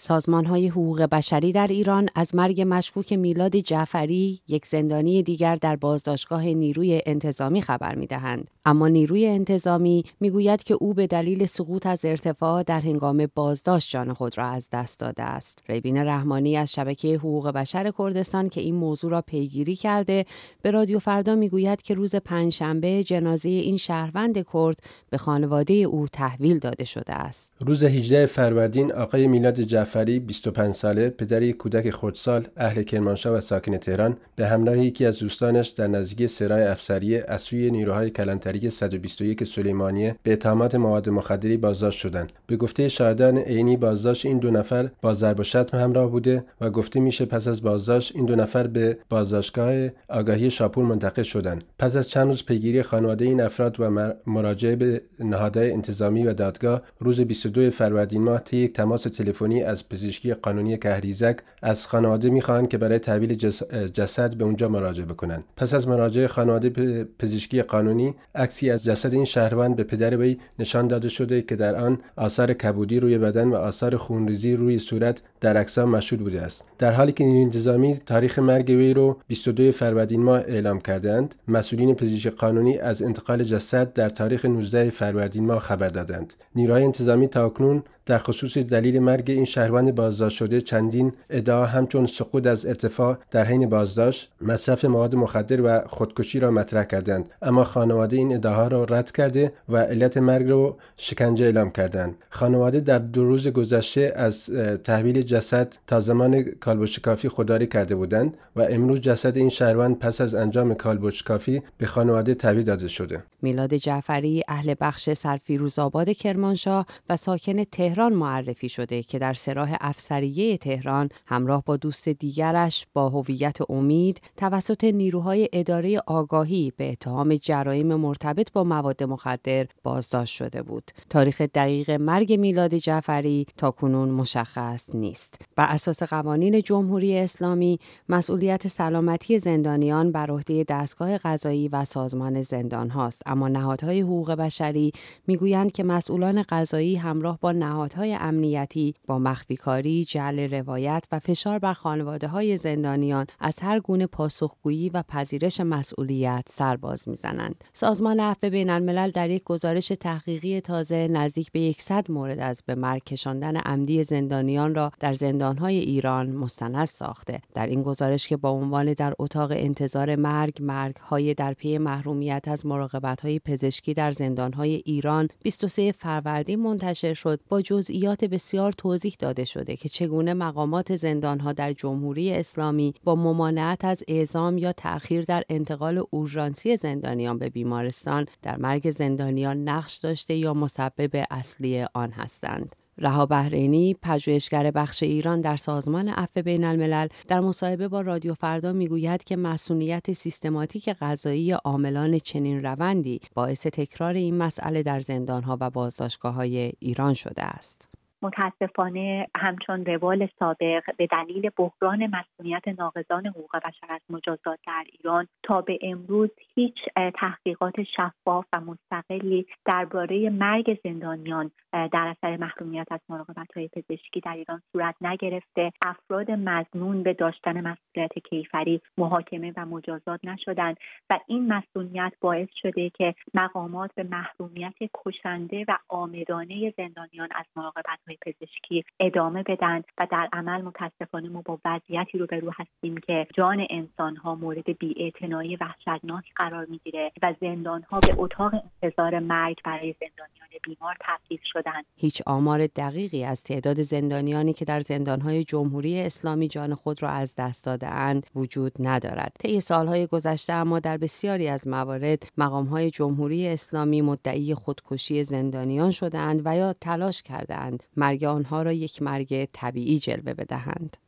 سازمان‌های حقوق بشری در ایران از مرگ مشکوک میلاد جعفری، یک زندانی دیگر در بازداشتگاه نیروی انتظامی خبر می‌دهند. اما نیروی انتظامی می‌گوید که او به دلیل سقوط از ارتفاع در هنگام بازداشت جان خود را از دست داده است. ریبین رحمانی از شبکه حقوق بشر کردستان که این موضوع را پیگیری کرده، به رادیو فردا می‌گوید که روز پنجشنبه جنازه این شهروند کرد به خانواده او تحویل داده شده است. روز 18 فروردین آقای میلاد جعفری 25 ساله، پدر یک کودک خردسال، اهل کرمانشاه و ساکن تهران، به همراه یکی از دوستانش در نزدیکی سرای افسریه از سوی نیروهای کلانتری 121 سلیمانیه به اتهامات مواد مخدری بازداشت شدند. به گفته شاهدان عینی بازداشت این دو نفر با ضرب و شتم همراه بوده و گفته میشه پس از بازداشت این دو نفر به بازداشتگاه آگاهی شاپور منتقل شدند. پس از چند روز پیگیری خانواده این افراد و مراجعه به نهادهای انتظامی و دادگاه، روز 22 فروردین ماه طی یک تماس تلفنی از پزشکی قانونی کهریزک از خانواده می‌خواهند که برای تحویل جسد به اونجا مراجعه بکنند. پس از مراجعه خانواده به پزشکی قانونی، عکسی از جسد این شهروند به پدر وی نشان داده شده که در آن آثار کبودی روی بدن و آثار خونریزی روی صورت در اجسام مشهود بوده است. در حالی که نیروی انتظامی تاریخ مرگ وی رو 22 فروردین ماه اعلام کردند، مسئولین پزشکی قانونی از انتقال جسد در تاریخ 19 فروردین ماه خبر دادند. نیروهای انتظامی تاکنون در خصوص دلیل مرگ این شهروند بازداشت شده چندین ادعا همچون سقوط از ارتفاع در حین بازداشت، مصرف مواد مخدر و خودکشی را مطرح کردند، اما خانواده این ادعاها را رد کرده و علت مرگ را شکنجه اعلام کردند. خانواده در 2 روز گذشته از تحویل جسد تا زمان کالبدشکافی خودداری کرده بودند و امروز جسد این شهروند پس از انجام کالبدشکافی به خانواده تحویل داده شده. میلاد جعفری اهل بخش سرفیروزآباد کرمانشاه و ساکن تهران معرفی شده که در سراح افسریه تهران همراه با دوست دیگرش با هویت امید توسط نیروهای اداره آگاهی به اتهام جرایم مرتبط با مواد مخدر بازداشت شده بود. تاریخ دقیق مرگ میلاد جعفری تاکنون مشخص نیست. بر اساس قوانین جمهوری اسلامی، مسئولیت سلامتی زندانیان بر عهده دستگاه قضایی و سازمان زندان هاست، اما نهادهای حقوق بشری میگویند که مسئولان قضایی همراه با نهادهای امنیتی با مخفیکاری، جعل روایت و فشار بر خانواده‌های زندانیان از هر گونه پاسخگویی و پذیرش مسئولیت سرباز میزنند. سازمان عفو بین‌الملل در یک گزارش تحقیقی تازه نزدیک به 100 مورد از به مرگ کشاندن عمدی زندانیان را در زندانهای ایران مستند ساخته. در این گزارش که با عنوان در اتاق انتظار مرگ‌های در پی محرومیت از مراقبت‌های پزشکی در زندانهای ایران 23 فروردین منتشر شد، با جزئیات بسیار توضیح داده شده که چگونه مقامات زندانها در جمهوری اسلامی با ممانعت از اعزام یا تأخیر در انتقال اورژانسی زندانیان به بیمارستان در مرگ زندانیان نقش داشته یا مسبب اصلی آن هستند. رها بحرینی، پژوهشگر بخش ایران در سازمان عفو بین‌الملل، در مصاحبه با رادیو فردا میگوید که مسئولیت سیستماتیک قضایی عاملان چنین روندی باعث تکرار این مسئله در زندانها و بازداشتگاه‌های ایران شده است. متاسفانه همچون روال سابق به دلیل بحران مسئولیت ناقضان حقوق بشر از مجازات در ایران تا به امروز هیچ تحقیقات شفاف و مستقلی درباره مرگ زندانیان در اثر محرومیت از مراقبت‌های پزشکی در ایران صورت نگرفته. افراد مظنون به داشتن مسئولیت کیفری محاکمه و مجازات نشدند و این مسئولیت باعث شده که مقامات به محرومیت کشنده و عامدانه زندانیان از مراقبت‌های پزشکی ادامه بدن و در عمل متاسفانه ما با وضعیتی روبرو هستیم که جان انسان‌ها مورد بی‌اعتنایی وحشتناک قرار می‌گیره و زندان‌ها به اتاق انتظار مرگ برای زندانیان بیمار تبدیل شدند. هیچ آمار دقیقی از تعداد زندانیانی که در زندان‌های جمهوری اسلامی جان خود را از دست داده‌اند وجود ندارد. طی سال‌های گذشته اما در بسیاری از موارد مقام‌های جمهوری اسلامی مدعی خودکشی زندانیان شده‌اند و یا تلاش کرده‌اند مرگ آنها را یک مرگ طبیعی جلوه بدهند.